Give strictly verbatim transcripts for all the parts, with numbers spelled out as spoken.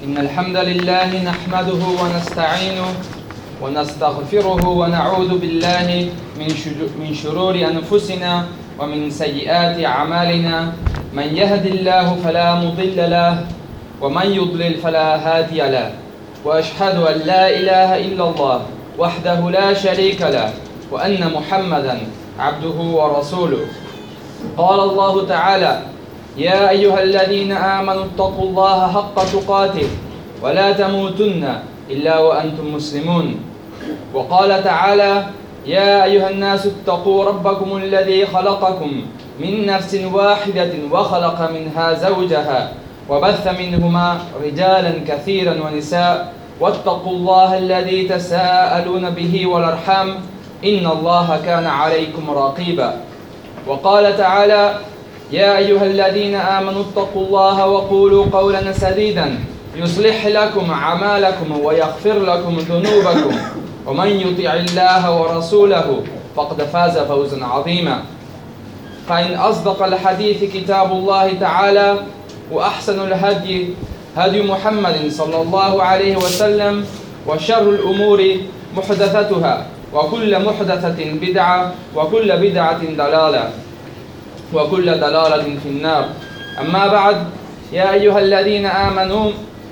إن الحمد لله نحمده ونستعينه ونستغفره ونعوذ بالله من شرور أنفسنا ومن سيئات أعمالنا من يهد الله فلا مضل له ومن يضلل فلا هادي له وأشهد أن لا إله إلا الله وحده لا شريك له وأن محمدا عبده ورسوله. قال الله تعالى: يا أيها الذين آمنوا اتقوا الله حق تقاته ولا تموتن إلا وأنتم مسلمون. وقال تعالى: يا أيها الناس اتقوا ربكم الذي خلقكم من نفس واحدة وخلق منها زوجها وبث منهما رجالا كثيرا ونساء واتقوا الله الذي تساءلون به والأرحام إن الله كان عليكم رقيبا. وقال تعالى: يا أيها الذين آمنوا اتقوا الله وقولوا قولا سديدا يصلح لكم أعمالكم ويغفر لكم ذنوبكم ومن يطع الله ورسوله فقد فاز فوزا عظيما. فإن أصدق الحديث كتاب الله تعالى وأحسن الهدي هدي محمد صلى الله عليه وسلم وشر الأمور محدثتها وكل محدثة بدعة وكل بدعة ضلالة وكل ضلالة في النار. أما بعد، يا أيها الذين آمنوا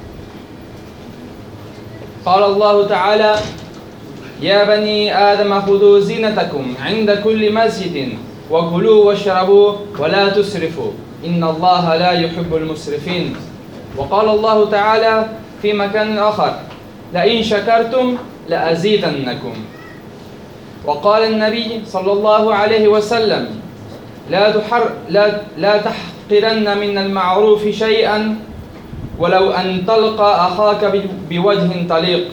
قال الله تعالى: يا بني آدم خذوا زينتكم عند كل مسجد وكلوا واشربوا ولا تسرفوا إن الله لا يحب المسرفين. وقال الله تعالى في مكان آخر: لئن شكرتم لأزيدنكم. وقال النبي صلى الله عليه وسلم: لا تحر لا لا تحقرن من المعروف شيئا ولو أن تلقى أخاك بوجه طليق.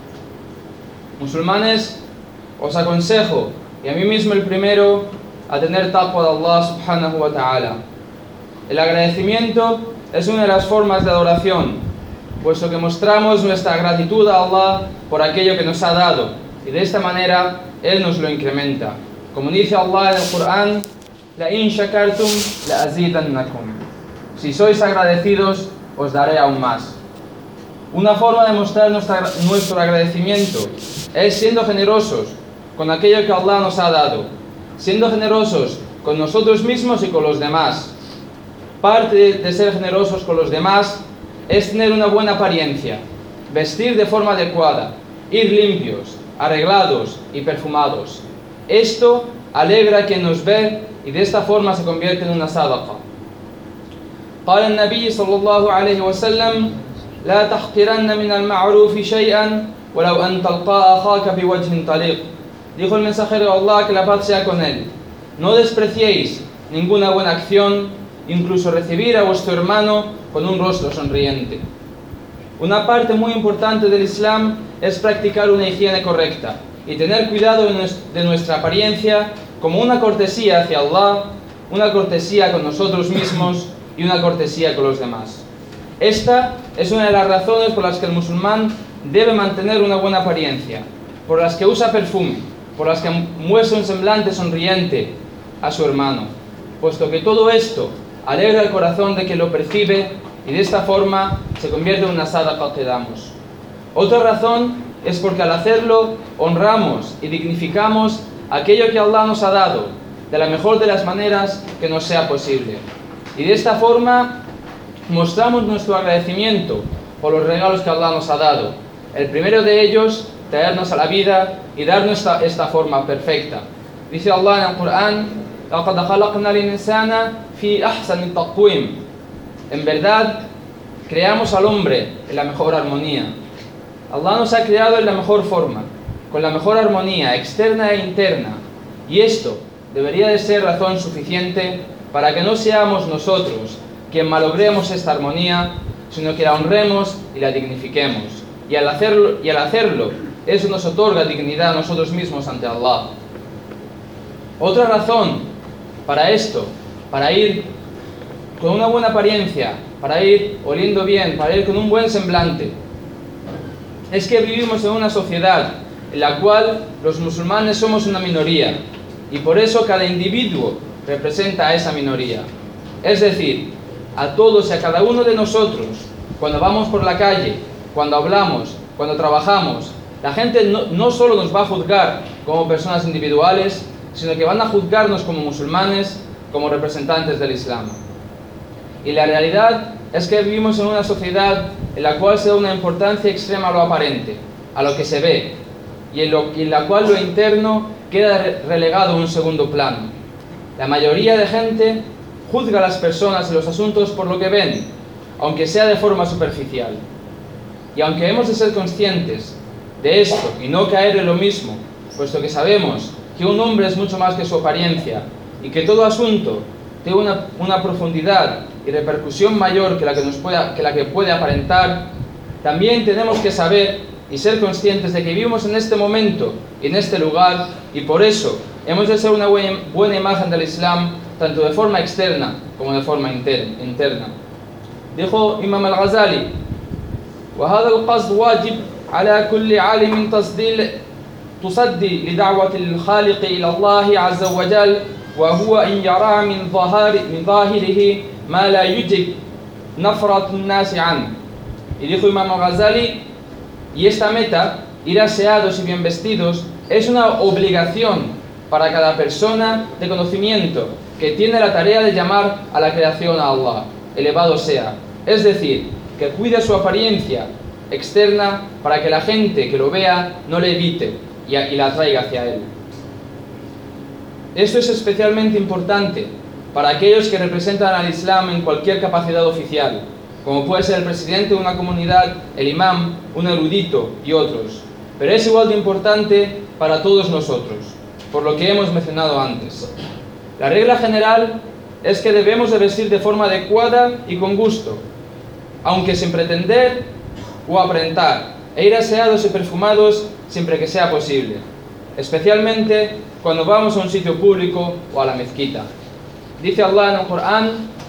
Musulmanes, os aconsejo, y a mí mismo el primero, a tener taqwa de Allah subhanahu wa ta'ala. El agradecimiento es una de las formas de adoración, puesto que mostramos nuestra gratitud a Allah por aquello que nos ha dado, y de esta manera Él nos lo incrementa. Como dice Allah en el Corán: لَإِن شَكَرْتُمْ لَأَزِيدَنَّكُمْ. Si sois agradecidos, os daré aún más. Una forma de mostrar nuestra, nuestro agradecimiento es siendo generosos con aquello que Allah nos ha dado, siendo generosos con nosotros mismos y con los demás. Parte de ser generosos con los demás es tener una buena apariencia, vestir de forma adecuada, ir limpios, arreglados y perfumados. Esto alegra a quien nos ve y de esta forma se convierte en una sadaqa. قال النبي صلى الله عليه وسلم: لا تحقرن من المعروف شيئا ولو أن تلقى أخاك بوجه طليق. Dijo el mensajero de Allah, que la paz sea con él: no despreciéis ninguna buena acción, incluso recibir a vuestro hermano con un rostro sonriente. Una parte muy importante del Islam es practicar una higiene correcta y tener cuidado de nuestra apariencia como una cortesía hacia Allah, una cortesía con nosotros mismos y una cortesía con los demás. Esta es una de las razones por las que el musulmán debe mantener una buena apariencia, por las que usa perfume, por las que muestra un semblante sonriente a su hermano, puesto que todo esto alegra el corazón de quien lo percibe y de esta forma se convierte en una sadaqa que damos. Otra razón es porque al hacerlo honramos y dignificamos aquello que Allah nos ha dado de la mejor de las maneras que nos sea posible. Y de esta forma mostramos nuestro agradecimiento por los regalos que Allah nos ha dado. El primero de ellos, traernos a la vida y darnos esta, esta forma perfecta. Dice Allah en el Corán: لَقَدْ خَلَقْنَا الْإِنسَانَ فِي أَحْسَنِ تَقْوِيمٍ. En verdad, creamos al hombre en la mejor armonía. Allah nos ha creado en la mejor forma, con la mejor armonía externa e interna. Y esto debería de ser razón suficiente para que no seamos nosotros quien malogremos esta armonía, sino que la honremos y la dignifiquemos. Y al hacerlo, y al hacerlo eso nos otorga dignidad a nosotros mismos ante Allah. Otra razón para esto, para ir con una buena apariencia, para ir oliendo bien, para ir con un buen semblante, es que vivimos en una sociedad en la cual los musulmanes somos una minoría y por eso cada individuo representa a esa minoría. Es decir, a todos y a cada uno de nosotros Cuando vamos por la calle, cuando hablamos, cuando trabajamos, la gente no, no solo nos va a juzgar como personas individuales, sino que van a juzgarnos como musulmanes, como representantes del Islam. Y la realidad es que vivimos en una sociedad en la cual se da una importancia extrema a lo aparente, a lo que se ve, y en, lo, y en la cual lo interno queda re relegado a un segundo plano. La mayoría de gente juzga a las personas y los asuntos por lo que ven, aunque sea de forma superficial. Y aunque hemos de ser conscientes de esto y no caer en lo mismo, puesto que sabemos que un hombre es mucho más que su apariencia y que todo asunto tiene una, una profundidad y repercusión mayor que la que, nos pueda, que la que puede aparentar, también tenemos que saber y ser conscientes de que vivimos en este momento y en este lugar, y por eso hemos de ser una buena, buena imagen del Islam, tanto de forma externa como de forma interna. Dijo Imam al-Ghazali: وهذا القصد واجب على كل عالم تصدي تصدي لدعوة الخالق إلى الله عز وجل وهو أن يرى من ظاهر من ظاهره ما لا يجب نفرة الناس عنه. Y dijo Imam al-Ghazali: y esta meta, ir aseados y bien vestidos, es una obligación para cada persona de conocimiento que tiene la tarea de llamar a la creación a Allah, elevado sea. Es decir, que cuide su apariencia externa para que la gente que lo vea no le evite y, y la atraiga hacia él. Esto es especialmente importante para aquellos que representan al Islam en cualquier capacidad oficial, como puede ser el presidente de una comunidad, el imam, un erudito y otros. Pero es igual de importante para todos nosotros, por lo que hemos mencionado antes. La regla general es que debemos de vestir de forma adecuada y con gusto, aunque sin pretender o aparentar, e ir aseados y perfumados siempre que sea posible, especialmente cuando vamos a un sitio público o a la mezquita. Dice Allah en el Corán: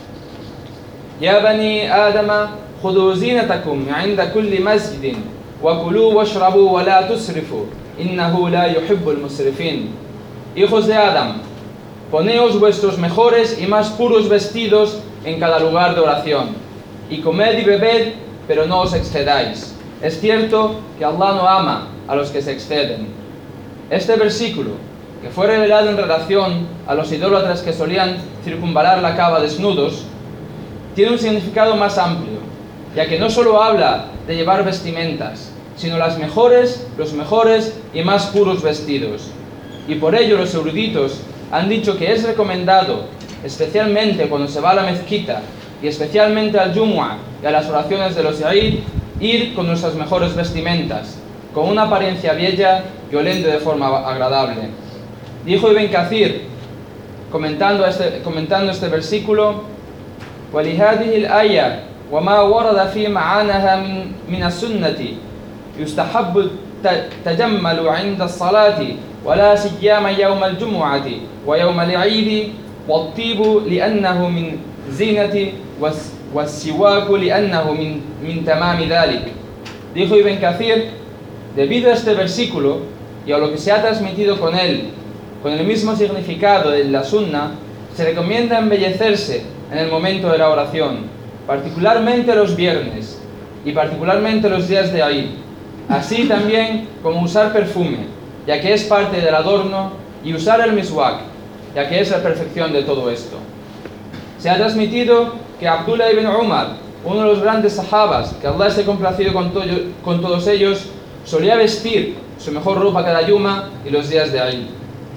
Ya bani Adama, khudhu zinatakum 'inda kulli masjidin, wa kulu washrabu wa la tusrifu, innahu la yuhibbul musrifin. Hijos de Adam, poneos vuestros mejores y más puros vestidos en cada lugar de oración, y comed y bebed, pero no os excedáis. Es cierto que Allah no ama a los que se exceden. Este versículo, que fue revelado en relación a los idólatras que solían circunvalar la Kaaba desnudos, tiene un significado más amplio, ya que no solo habla de llevar vestimentas, sino las mejores, los mejores y más puros vestidos. Y por ello los eruditos han dicho que es recomendado, especialmente cuando se va a la mezquita, y especialmente al Jumu'ah y a las oraciones de los Eid, ir con nuestras mejores vestimentas, con una apariencia bella y oliendo de forma agradable. Dijo Ibn Kathir, comentando este, comentando este versículo: وَلِهَذِهِ الْآيَةِ وَمَا وَرَدَ فِي مَعَانَهَا مِنْ, من السُنَّةِ يُسْتَحَبُّ التَّجَمَّلُ عِنْدَ الصَّلَاةِ وَلَا سِيَّمَا يَوْمَ الْجُمُعَةِ وَيَوْمَ الْعِيدِ وَالطِّيبُ لِأَنَّهُ مِنْ زِينَةِ وَالسِّوَاكُ لِأَنَّهُ مِنْ, مِنْ تَمَامِ ذَلِكَ. Dijo Ibn Kathir: debido a este versículo y a lo que se ha transmitido con él, con el mismo significado de la sunna, se recomienda embellecerse en el momento de la oración, particularmente los viernes y particularmente los días de Eid, así también como usar perfume, ya que es parte del adorno, y usar el miswak, ya que es la perfección de todo esto. Se ha transmitido que Abdullah ibn Umar, uno de los grandes sahabas, que Allah esté complacido con, to con todos ellos, solía vestir su mejor ropa cada yuma y los días de Eid.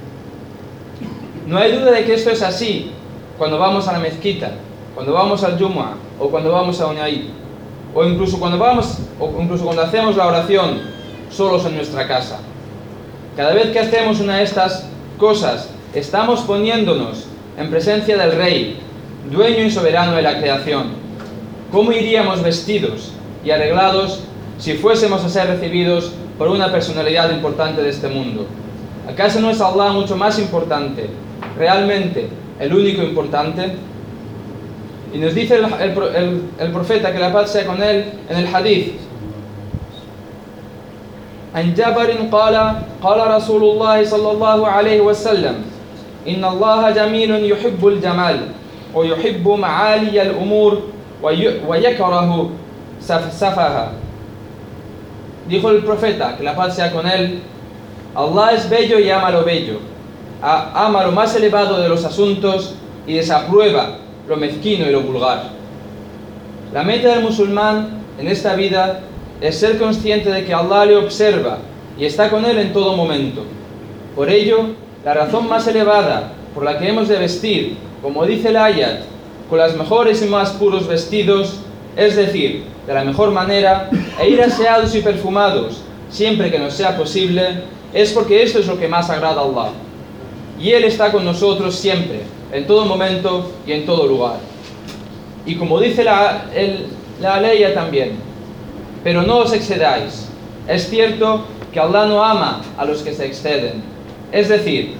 No hay duda de que esto es así cuando vamos a la mezquita, cuando vamos al Jumu'ah o cuando vamos a un Eid, o incluso cuando vamos o incluso cuando hacemos la oración solos en nuestra casa. Cada vez que hacemos una de estas cosas, estamos poniéndonos en presencia del Rey, dueño y soberano de la creación. ¿Cómo iríamos vestidos y arreglados si fuésemos a ser recibidos por una personalidad importante de este mundo? ¿Acaso no es Allah mucho más importante, realmente el único importante? Y nos dice el, el, el, el profeta, que la paz sea con él, en el hadith: عن جابر قال قال رسول الله صلى الله عليه وسلم إن الله جميل يحب الجمال ويحب معالي الأمور ويكره safaha. Dijo el profeta, que la paz sea con él: Allah es bello y ama lo bello, ama lo más elevado de los asuntos y desaprueba lo mezquino y lo vulgar. La meta del musulmán en esta vida es ser consciente de que Allah le observa y está con él en todo momento. Por ello, la razón más elevada por la que hemos de vestir, como dice el ayat, con los mejores y más puros vestidos, es decir, de la mejor manera, e ir aseados y perfumados siempre que nos sea posible, es porque esto es lo que más agrada a Allah. Y Él está con nosotros siempre, en todo momento y en todo lugar. Y como dice la, el, la aleya también: pero no os excedáis. Es cierto que Allah no ama a los que se exceden. Es decir,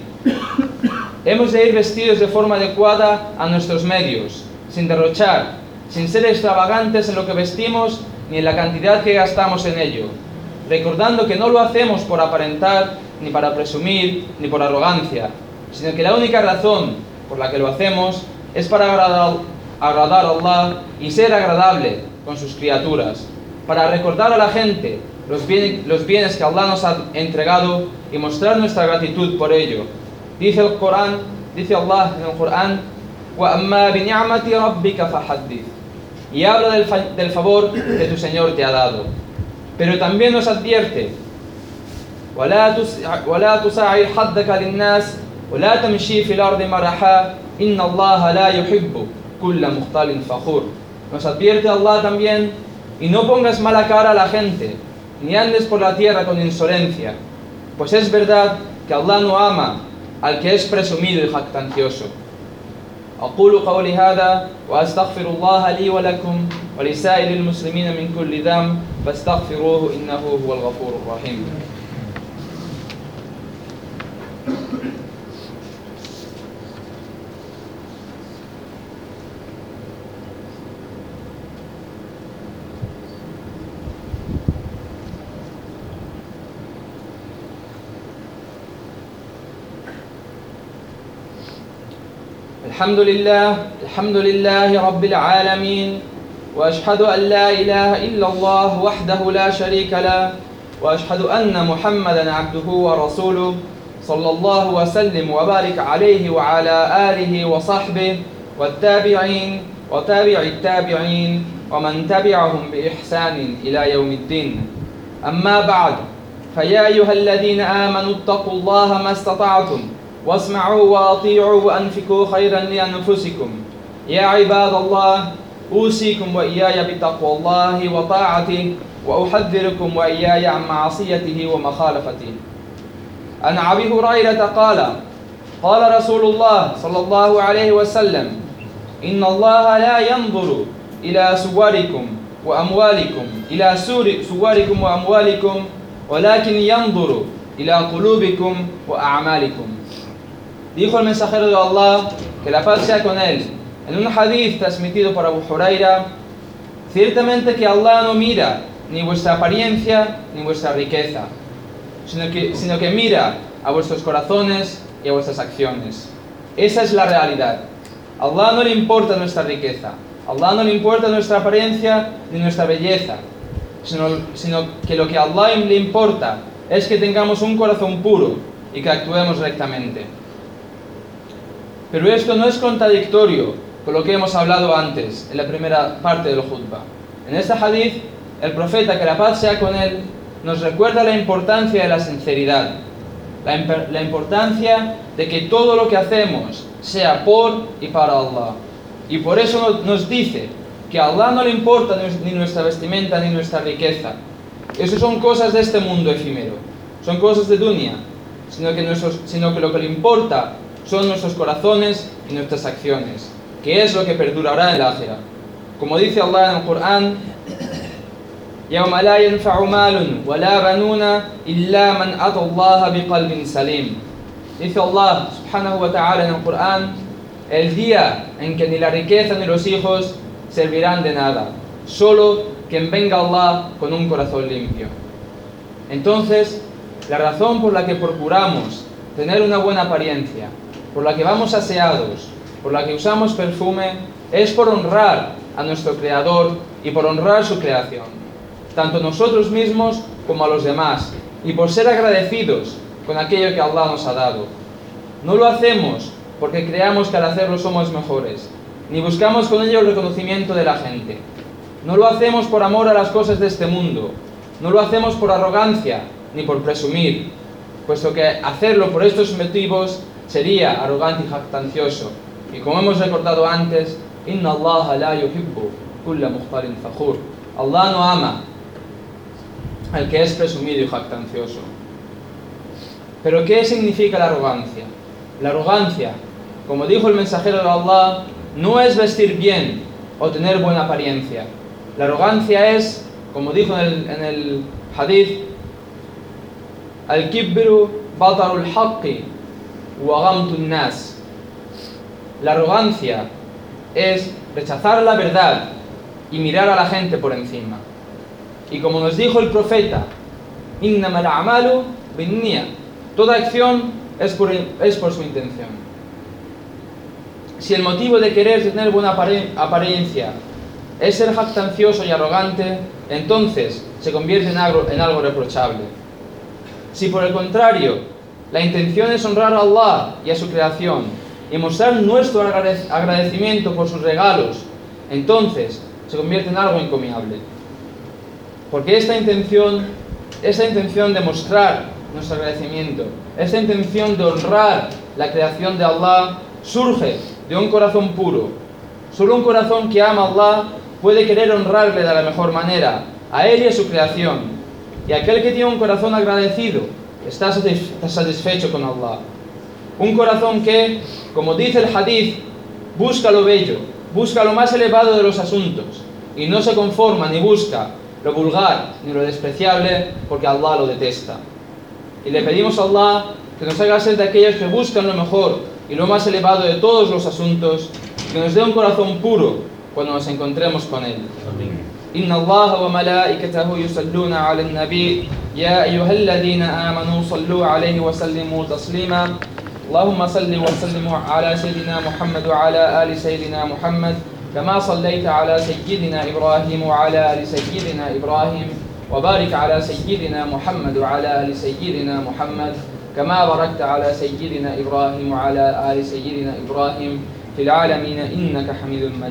hemos de ir vestidos de forma adecuada a nuestros medios, sin derrochar, sin ser extravagantes en lo que vestimos ni en la cantidad que gastamos en ello, recordando que no lo hacemos por aparentar, ni para presumir, ni por arrogancia, sino que la única razón por la que lo hacemos es para agradar, agradar a Allah y ser agradable con sus criaturas, para recordar a la gente los bienes, los bienes que Allah nos ha entregado y mostrar nuestra gratitud por ello. Dice el Corán, dice Allah en el Corán: وَأَمَّا بِنِعْمَةِ رَبِّكَ فَحَدِّثْ, y habla del, fa del favor que tu Señor te ha dado. Pero también nos advierte: وَلَا تُسَعِرْ حَدَّكَ لِلنَّاسِ وَلَا تَمْشِي فِي الْأَرْضِ مَرَحًا إِنَّ اللَّهَ لَا يُحِبُّ كُلَّ مُخْتَالٍ فَخُورٍ. Nos advierte Allah también: y no pongas mala cara a la gente, ni andes por la tierra con insolencia, pues es verdad que Allah no ama al que es presumido y jactancioso. أقول قولي هذا وأستغفر الله لي ولكم ولسائر المسلمين من كل ذنب فاستغفروه إنه هو الغفور الرحيم. الحمد لله الحمد لله رب العالمين وأشهد أن لا إله إلا الله وحده لا شريك له وأشهد أن محمدا عبده ورسوله صلى الله وسلم وبارك عليه وعلى آله وصحبه والتابعين وتابع التابعين ومن تبعهم بإحسان إلى يوم الدين. أما بعد، فيا أيها الذين آمنوا اتقوا الله ما استطعتم واسمعوا وأطيعوا وأنفقوا خيرا لأنفسكم. يا عباد الله، أوصيكم وإياي بتقوى الله وطاعته وأحذركم وإياي عن معصيته ومخالفته. عن أبي هريرة قال: قال رسول الله صلى الله عليه وسلم: إن الله لا ينظر إلى صوركم وأموالكم إلى صوركم وأموالكم ولكن ينظر إلى قلوبكم وأعمالكم. Dijo el mensajero de Allah, que la paz sea con él, en un hadith transmitido por Abu Huraira: ciertamente que Allah no mira ni vuestra apariencia ni vuestra riqueza, sino que, sino que mira a vuestros corazones y a vuestras acciones. Esa es la realidad. A Allah no le importa nuestra riqueza, a Allah no le importa nuestra apariencia ni nuestra belleza, sino, sino que lo que a Allah le importa es que tengamos un corazón puro y que actuemos rectamente. Pero esto no es contradictorio con lo que hemos hablado antes, en la primera parte del khutbah. En este hadith, el profeta, que la paz sea con él, nos recuerda la importancia de la sinceridad, la, la importancia de que todo lo que hacemos sea por y para Allah. Y por eso nos dice que a Allah no le importa ni nuestra vestimenta ni nuestra riqueza. Eso son cosas de este mundo efímero, son cosas de dunya, sino que, nuestros, sino que lo que le importa son nuestros corazones y nuestras acciones, que es lo que perdurará en la ákhira. Como dice Allah en el Corán: يَوْمَ لَا يَنْفَعُ مَالٌ وَلَا بَنُونَ إِلَّا مَنْ أَتَى اللَّهَ بِقَلْبٍ سَلِيمٍ. Dice Allah subhanahu wa ta'ala en el Corán: el día en que ni la riqueza ni los hijos servirán de nada, solo quien venga Allah con un corazón limpio. Entonces, la razón por la que procuramos tener una buena apariencia, por la que vamos aseados, por la que usamos perfume, es por honrar a nuestro Creador y por honrar su creación, tanto nosotros mismos como a los demás, y por ser agradecidos con aquello que Allah nos ha dado. No lo hacemos porque creamos que al hacerlo somos mejores, ni buscamos con ello el reconocimiento de la gente. No lo hacemos por amor a las cosas de este mundo, no lo hacemos por arrogancia ni por presumir, puesto que hacerlo por estos motivos sería arrogante y jactancioso. Y como hemos recordado antes, Inna Allah la yuhibbu kulla mukhtalin fakhur. Allah no ama al que es presumido y jactancioso. Pero ¿qué significa la arrogancia? La arrogancia, como dijo el mensajero de Allah, no es vestir bien o tener buena apariencia. La arrogancia es, como dijo en el, en el hadith, al-kibru batarul haqqi wa ghamtun nas. La arrogancia es rechazar la verdad y mirar a la gente por encima. Y como nos dijo el profeta, innamal a'malu binniyah, toda acción es por, es por su intención. Si el motivo de querer tener buena apariencia es ser jactancioso y arrogante, entonces se convierte en algo, en algo reprochable. Si por el contrario, la intención es honrar a Allah y a su creación y mostrar nuestro agradecimiento por sus regalos, entonces se convierte en algo encomiable. Porque esta intención, esta intención de mostrar nuestro agradecimiento, esta intención de honrar la creación de Allah, surge de un corazón puro. Solo un corazón que ama a Allah puede querer honrarle de la mejor manera, a Él y a su creación. Y aquel que tiene un corazón agradecido está satisfecho con Allah. Un corazón que, como dice el hadith, busca lo bello, busca lo más elevado de los asuntos, y no se conforma ni busca lo vulgar ni lo despreciable, porque Allah lo detesta. Y le pedimos a Allah que nos haga ser de aquellos que buscan lo mejor y lo más elevado de todos los asuntos, que nos dé un corazón puro cuando nos encontremos con Él. Inna Allah wa malaikatahu yusalluna ala an-nabi ya ayyuhalladhina amanu sallu alayhi wa sallimu taslima. Allahumma salli wa sallimu ala sayyidina Muhammad wa ala ali sayyidina Muhammad كما صليت على سيدنا إبراهيم وعلى آل سيدنا إبراهيم وبارك على سيدنا محمد وعلى آل سيدنا محمد كما باركت على سيدنا إبراهيم وعلى آل سيدنا إبراهيم في العالمين إنك حميد مجيد.